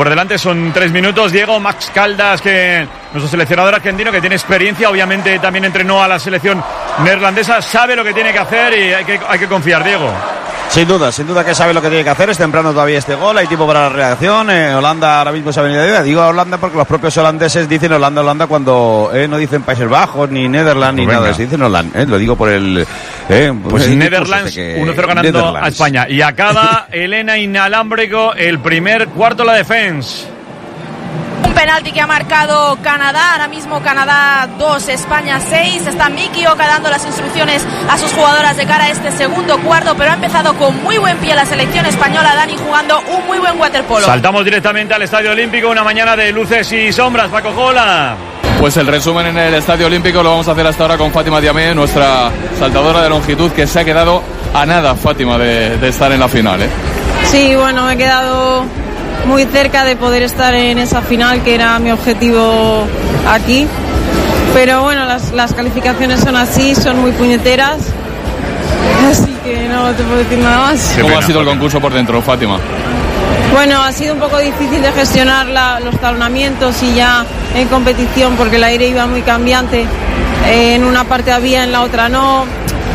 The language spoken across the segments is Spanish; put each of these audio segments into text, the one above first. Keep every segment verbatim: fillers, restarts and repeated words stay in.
por delante, son tres minutos. Diego, Max Caldas, que nuestro seleccionador argentino, que tiene experiencia, obviamente también entrenó a la selección neerlandesa, sabe lo que tiene que hacer y hay que, hay que confiar, Diego. Sin duda, sin duda que sabe lo que tiene que hacer. Es temprano todavía este gol, hay tiempo para la reacción. eh, Holanda ahora mismo se ha venido de vida. Digo Holanda porque los propios holandeses dicen Holanda, Holanda cuando eh, no dicen Países Bajos, ni Netherlands, ni Venga. nada, se dicen Holanda, eh, lo digo por el eh, Pues el Netherlands que, uno cero ganando Netherlands. a España. Y acaba Elena inalámbrico el primer cuarto la defensa. Un penalti que ha marcado Canadá, ahora mismo Canadá dos, España seis. Está Miki Oka dando las instrucciones a sus jugadoras de cara a este segundo cuarto, pero ha empezado con muy buen pie la selección española, Dani, jugando un muy buen waterpolo. Saltamos directamente al Estadio Olímpico, una mañana de luces y sombras. Paco Jola. Pues el resumen en el Estadio Olímpico lo vamos a hacer hasta ahora con Fátima Diamé, nuestra saltadora de longitud, que se ha quedado a nada, Fátima, de, de estar en la final, ¿eh? Sí, bueno, me he quedado muy cerca de poder estar en esa final, que era mi objetivo aquí. Pero bueno, las, las calificaciones son así, son muy puñeteras. Así que no te puedo decir nada más. ¿Cómo ha sido el concurso por dentro, Fátima? Bueno, ha sido un poco difícil de gestionar la, los talonamientos y ya en competición, porque el aire iba muy cambiante. Eh, en una parte había, en la otra no.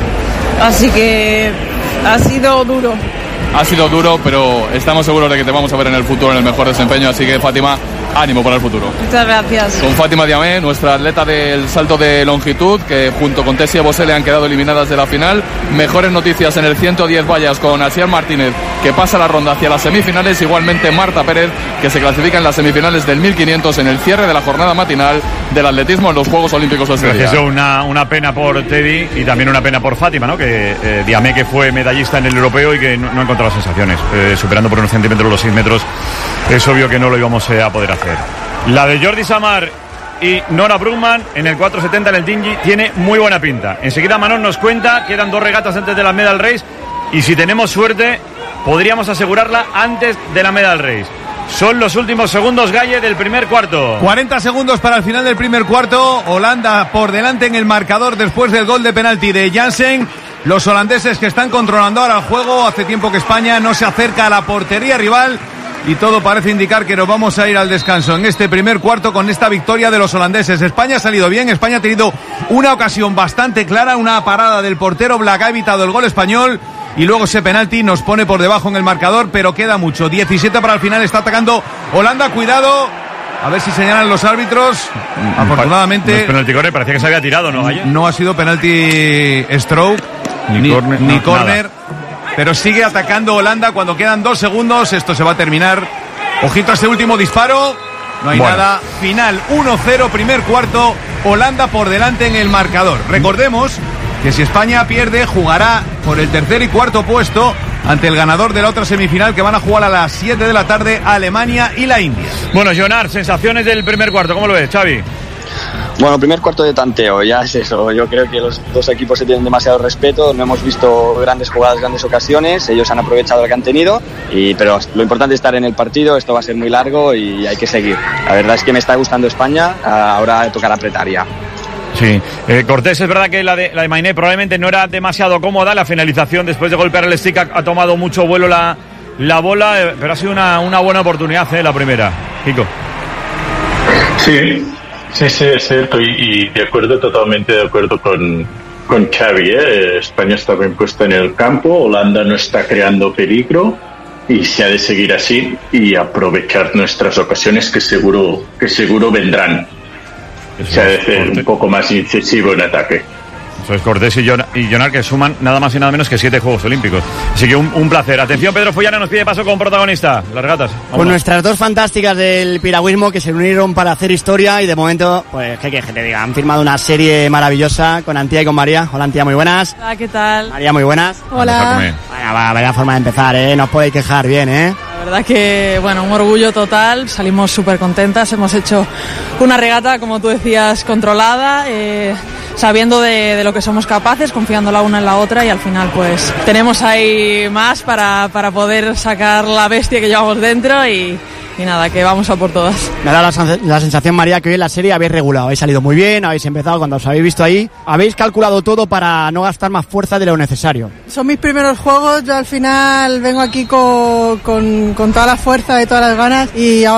Así que ha sido duro. Ha sido duro, pero estamos seguros de que te vamos a ver en el futuro en el mejor desempeño, así que Fátima, ánimo para el futuro. Muchas gracias. Con Fátima Diamé, nuestra atleta del salto de longitud, que junto con Tessia Bosele han quedado eliminadas de la final. Mejores noticias en el ciento diez vallas con Asier Martínez, que pasa la ronda hacia las semifinales. Igualmente Marta Pérez, que se clasifica en las semifinales del mil quinientos en el cierre de la jornada matinal del atletismo en los Juegos Olímpicos de Australia. Eso, una, una pena por Teddy y también una pena por Fátima, ¿no? Que eh, Diamé, que fue medallista en el europeo y que no, no ha encontrado sensaciones. Eh, superando por unos centímetros los seis metros, es obvio que no lo íbamos a poder hacer. La de Jordi Samar y Nora Brugman en el cuatro setenta en el Dingy tiene muy buena pinta. Enseguida Manon nos cuenta, quedan dos regatas antes de la Medal Race y si tenemos suerte podríamos asegurarla antes de la Medal Race. Son los últimos segundos, Galle, del primer cuarto. cuarenta segundos para el final del primer cuarto. Holanda por delante en el marcador después del gol de penalti de Jansen. Los holandeses que están controlando ahora el juego. Hace tiempo que España no se acerca a la portería rival y todo parece indicar que nos vamos a ir al descanso en este primer cuarto con esta victoria de los holandeses. España ha salido bien, España ha tenido una ocasión bastante clara, una parada del portero Black ha evitado el gol español y luego ese penalti nos pone por debajo en el marcador, pero queda mucho. diecisiete para el final, está atacando Holanda, cuidado. A ver si señalan los árbitros. Afortunadamente no es penalti corner, parecía que se había tirado, ¿no? No ha sido penalti stroke ni, ni corner, ni no, corner pero sigue atacando Holanda cuando quedan dos segundos. Esto se va a terminar. Ojito a este último disparo. No hay bueno. nada. Final uno cero, primer cuarto. Holanda por delante en el marcador. Recordemos que si España pierde, jugará por el tercer y cuarto puesto ante el ganador de la otra semifinal, que van a jugar a las siete de la tarde Alemania y la India. Bueno, Jonar, sensaciones del primer cuarto, ¿cómo lo ves, Xavi? Bueno, primer cuarto de tanteo, ya es eso. Yo creo que los dos equipos se tienen demasiado respeto, no hemos visto grandes jugadas, grandes ocasiones, ellos han aprovechado lo que han tenido, y, pero lo importante es estar en el partido, esto va a ser muy largo y hay que seguir. La verdad es que me está gustando España, ahora tocará apretar ya. Sí, eh, Cortés, es verdad que la de, la de Mainé probablemente no era demasiado cómoda, la finalización después de golpear el stick ha, ha tomado mucho vuelo la, la bola, eh, pero ha sido una, una buena oportunidad, eh, la primera. Kiko. Sí, sí, sí, es cierto, y, y de acuerdo, totalmente de acuerdo con, con Xavi, ¿eh? España está bien puesta en el campo, Holanda no está creando peligro y se ha de seguir así y aprovechar nuestras ocasiones que seguro, que seguro vendrán. Eso se ha de ser un poco más incisivo en ataque. Eso es Cortés y Jonar, que suman nada más y nada menos que siete Juegos Olímpicos. Así que un, un placer. Atención, Pedro Follana nos pide paso con protagonista. Las regatas. Con pues nuestras dos fantásticas del piragüismo que se unieron para hacer historia y de momento, pues, ¿qué quieres que te diga? Han firmado una serie maravillosa con Antía y con María. Hola, Antía, muy buenas. Hola, ¿qué tal? María, muy buenas. Hola. Bueno, va, vaya forma de empezar, ¿eh? No os podéis quejar bien, ¿eh? La verdad que, bueno, un orgullo total, salimos súper contentas, hemos hecho una regata, como tú decías, controlada, eh, sabiendo de, de lo que somos capaces, confiando la una en la otra y al final pues tenemos ahí más para, para poder sacar la bestia que llevamos dentro y... Y nada, que vamos a por todas. Me da la, la sensación, María, que hoy en la serie habéis regulado, habéis salido muy bien, habéis empezado cuando os habéis visto ahí, habéis calculado todo para no gastar más fuerza de lo necesario. Son mis primeros juegos, yo al final vengo aquí con, con, con toda la fuerza y todas las ganas y ahora